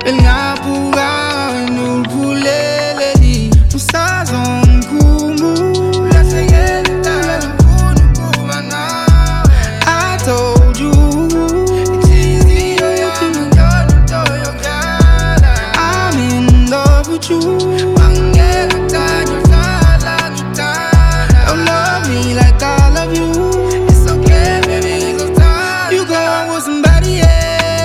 Ngapuga nulpulele di Musazong kumu La segeta kunukuba nawe I told you It's easy I'm in love with you Don't love me like I love you It's okay baby, so tired You go with somebody else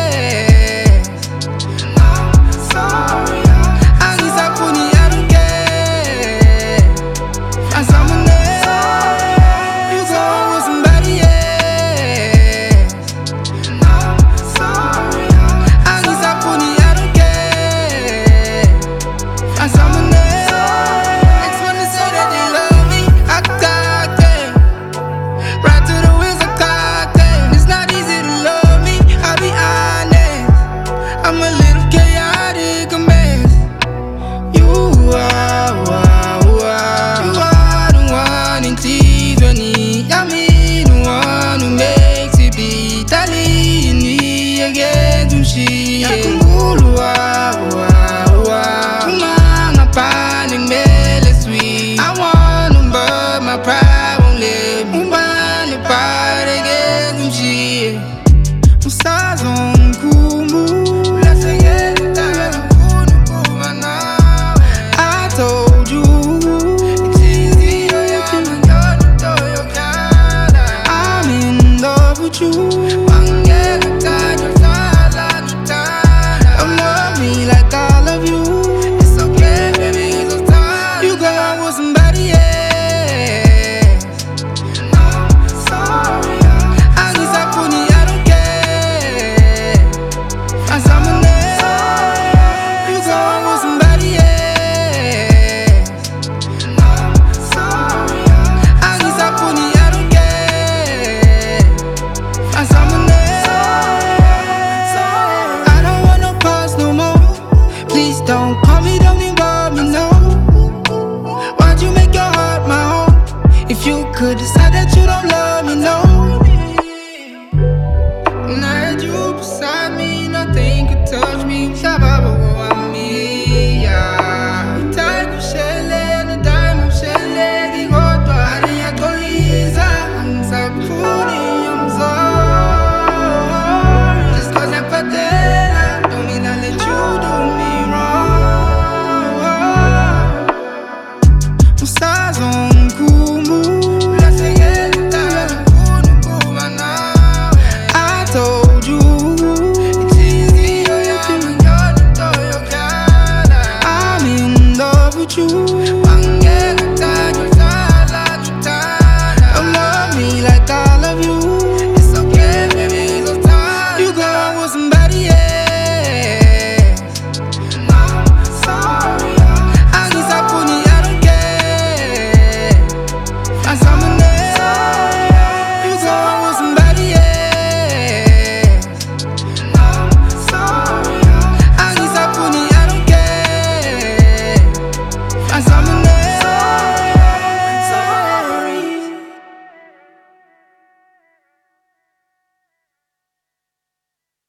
I'm a little chaotic, a mess. You are the one in Tiffany. I'm the one who makes it beat. Talini again to she. Yakungulu Umanga paning mele sweet. I wanna but my pride won't let me. Umani part again to she. Musazong kumu.